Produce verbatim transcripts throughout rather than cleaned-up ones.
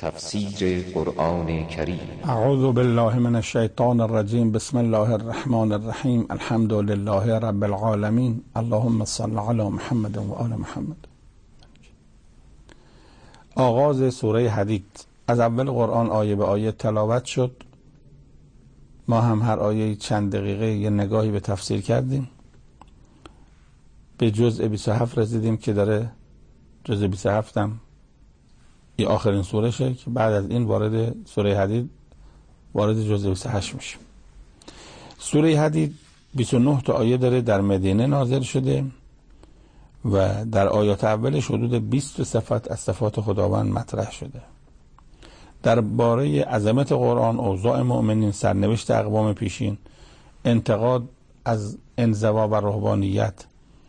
تفسیر قرآن کریم. اعوذ بالله من الشیطان الرجیم. بسم الله الرحمن الرحیم. الحمد لله رب العالمین. اللهم صل علی محمد و آل محمد. آغاز سوره حدید. از اول قرآن آیه به آیه تلاوت شد. ما هم هر آیه چند دقیقه یه نگاهی به تفسیر کردیم. به جزء بیست و هفت رسیدیم که داره جزء بیست و هفت هم این آخرین سورشه که بعد از این وارد سوره حدید وارد جزء بیست و هشت میشه. سوره حدید بیست و نه تا آیه داره، در مدینه نازل شده و در آیات اولش حدود بیست صفت از صفات خداوند مطرح شده. درباره عظمت قرآن، اوضاع مؤمنین، سرنوشت اقوام پیشین، انتقاد از انزوا و رهبانیت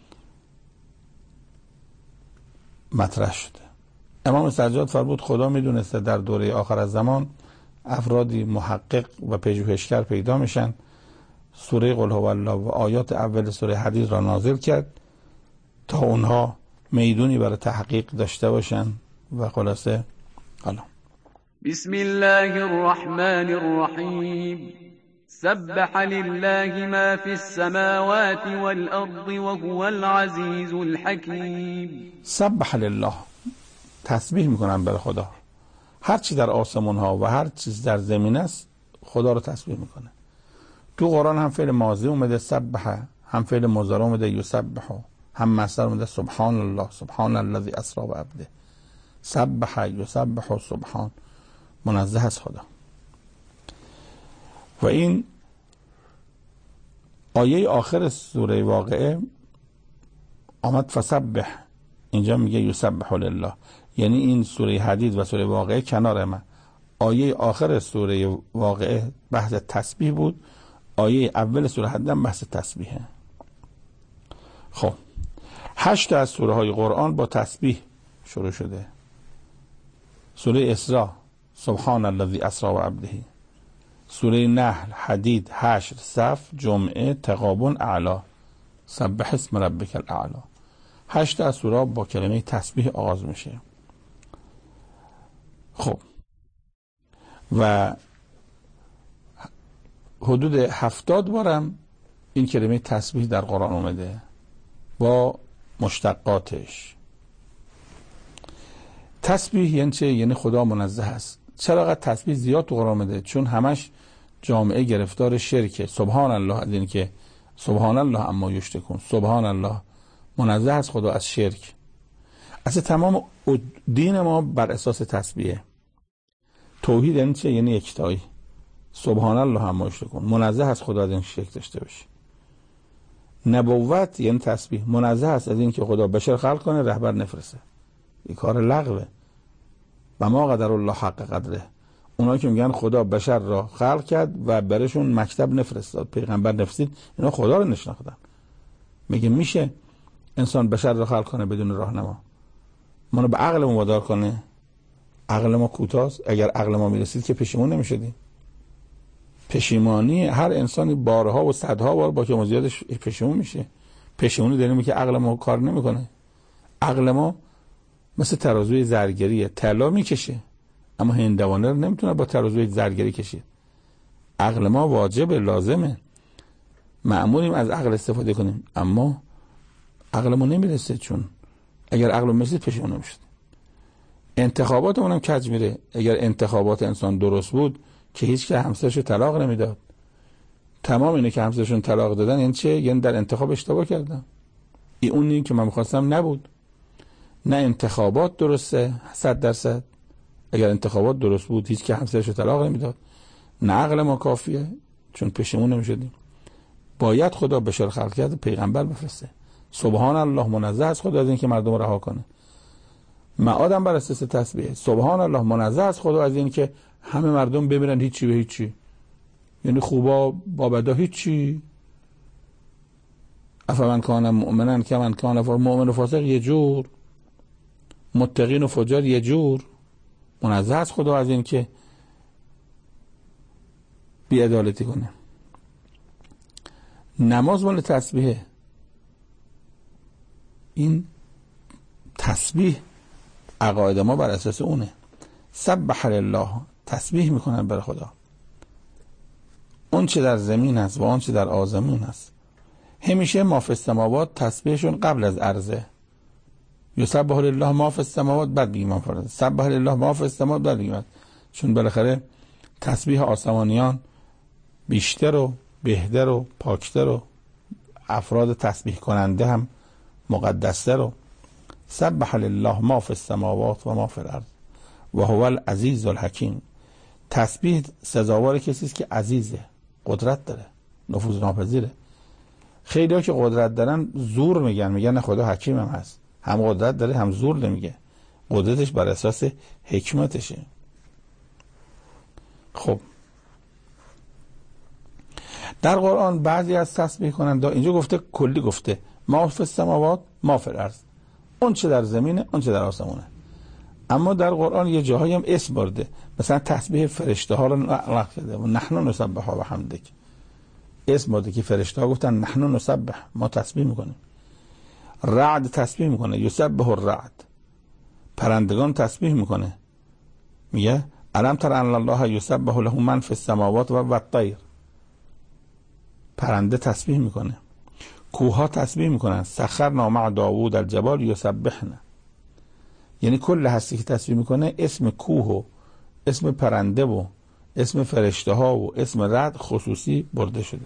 مطرح شده. امام سجاد فرمود خدا میدونسته در دوره آخر از زمان افرادی محقق و پژوهشگر پیدا میشن. سوره قل هو الله و آیات اول سوره حدید را نازل کرد تا اونها میدونی برای تحقیق داشته باشن و خلاصه حالا بسم الله الرحمن الرحیم. سبح لله ما في السماوات والأرض وهو العزيز الحكيم. سبح لله، تسبیح میکنن برای خدا. هر چی در آسمان ها و هر چیز در زمین است خدا رو تسبیح میکنه. تو قرآن هم فعل ماضی اومده سبح، هم فعل مضارع اومده یسبح، هم مصدر اومده سبحان الله، سبحان الذی اسری بعبده. سبح یسبح و سبحان، منزه از خدا. و این آیه آخر سوره واقعه آمد فسبح، اینجا میگه یسبح لله، یعنی این سوره حدید و سوره واقعه کنار من. آیه آخر سوره واقعه بحث تسبیح بود، آیه اول سوره حدید هم بحث تسبیحه. خب هشت از سوره های قرآن با تسبیح شروع شده. سوره اسراء سبحان الذی اسری بعبده، سوره نحل، حدید، حشر، صف، جمعه، تغابن، اعلا، سبح اسم ربک الاعلا. هشت از سوره با کلمه تسبیح آغاز میشه. خب و حدود هفتاد بارم این کلمه تسبیح در قرآن اومده با مشتقاتش. تسبیح یعنی چه؟ یعنی خدا منزه است. چرا قد تسبیح زیاد تو قرآن اومده؟ چون همش جامعه گرفتار شرکه. سبحان الله، از این که سبحان الله اما یشرکون، سبحان الله، منزه از خدا از شرک. اصلا تمام دین ما بر اساس تسبیحه. توحید یعنی چه؟ یعنی یکتایی. سبحان الله اما یشرکون، منزه از خدا از این شرک داشته باشه. نبوت یعنی تسبیح، منزه است از این که خدا بشر خلق کنه رهبر نفرسته. این کار لغوه. و ما قدر الله حق قدره. اونا که میگن خدا بشر را خلق کرد و برشون مکتب نفرستاد، پیغمبر نفرستید، اینا خدا رو نشناختن. میگه میشه انسان بشر را خلق کنه بدون راهنما؟ منو به عقل وادار کنه؟ عقل ما کوتاست. اگر عقل ما میرسید که پشیمون نمیشدیم. پشیمانی هر انسانی بارها و صدها بار با که زیادش پشیمون میشه. پشیمونی داریم که عقل ما کار نمیکنه. عقل ما مثل ترازوی زرگریه، طلا میکشه اما هندوانه رو نمیتونه با ترازوی زرگری کشید. عقل ما واجبه، لازمه، مأموریم از عقل استفاده کنیم، اما عقل ما نمیرسه. چون اگر عقل میرسید پشیمون نمیشد. انتخاباتمون هم کج میره. اگر انتخابات انسان درست بود که هیچ که همسرشو طلاق نمیداد. تمام اینه که همسرشون طلاق دادن یعنی چه؟ یعنی در انتخاب اشتباه کردن. این اون نیم که من میخواستم نبود. نه انتخابات درسته صد درصد. اگر انتخابات درست بود هیچ که همسرشو طلاق نمیداد. نه عقل ما کافیه، چون پشیمون نمیشدیم. باید خدا بشر خلق کرده پیغمبر بفرسته. سبحان الله، منزه از خدا از این که مردم رها کنه. معادم بر اساس تسبیح. سبحان الله، منزه از خدا از این که همه مردم بمیرن هیچی به هیچی. یعنی خوبا با بدا هیچی. افمن کان مؤمنا کمن کان فاسقا، مؤمن و فاسق یه جور، متقین و فجار یه جور. منزه از خدا از این که بی‌عدالتی کنه. نماز مال تسبیحه. این تسبیح عقاید ما بر اساس اونه. سبح لله، تسبیح میکنن بر خدا. اون چه در زمین است و اون چه در آسمون است. همیشه ما فی السماوات تسبیحشون قبل از عرضه. یسبح لله ما فی السماوات، بعد دیگه ما فرض سبح لله ما فی السماوات، بعد دیگه. چون بالاخره تسبیح آسمانیان بیشتر و بهتر و پاکتر و افراد تسبیح کننده هم مقدستر و سبح لله ما فی السماوات و ما فی الارض و هو العزیز الحکیم. تسبیح سزاوار کسی است که عزیزه، قدرت داره، نفوذ ناپذیره. خیلی ها که قدرت دارن زور میگن، میگن نه خدا حکیم هم هست، هم قدرت داره هم زور نمیگه، قدرتش بر اساس حکمتشه. خب در قرآن بعضی از تسبیح کننده اینجا گفته کلی گفته ما فی السماوات ما فی الارض، اون چه در زمینه اون چه در آسمونه. اما در قرآن یه جاهایی هم اسم برده، مثلا تسبیح فرشته ها رو نقل کرده و نحن نسبح و حمدک، اسم برده که فرشته ها گفتن نحن نسبح، ما تسبیح میکنیم. رعد تسبیح میکنه، یسبح الرعد، پرندگان تسبیح میکنه، میگه الم تر ان الله یسبح له من فی السماوات و الطیر، پرنده تسبیح میکنه. کوه ها تسبیح میکنن، سخرنا مع داوود الجبال یسبحن، یعنی کل هستی که تسبیح میکنه اسم کوه و اسم پرنده و اسم فرشته ها و اسم رعد خصوصی برده شده.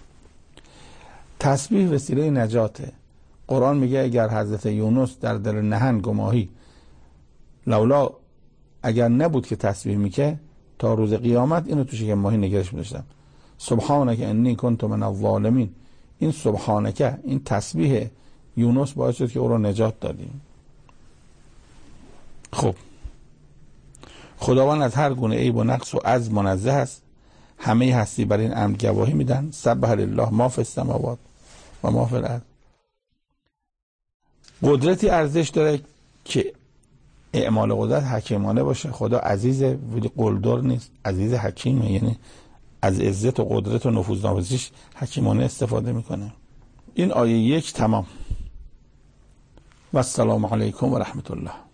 تسبیح وسیله نجاته. قرآن میگه اگر حضرت یونس در دل نهنگ و ماهی، لولا اگر نبود که تسبیح میکه تا روز قیامت اینو تو شکم ماهی نگرش می‌داشتن. سبحانک انی کنت من الظالمین، این سبحانک، این تسبیح یونس باعث شد که او رو نجات دادیم. خب خداوند از هر گونه عیب و نقص و عجز منزه است، همه هستی بر این امر گواهی میدن. سبح لله ما فی السماوات و ما فی الارض. قدرتی ارزش داره که اعمال قدرت حکیمانه باشه. خدا عزیزه ولی قلدر نیست، عزیز حکیمه، یعنی از عزت و قدرت و نفوذ نافذیش حکیمانه استفاده میکنه. این آیه یک تمام. و السلام علیکم و رحمت الله.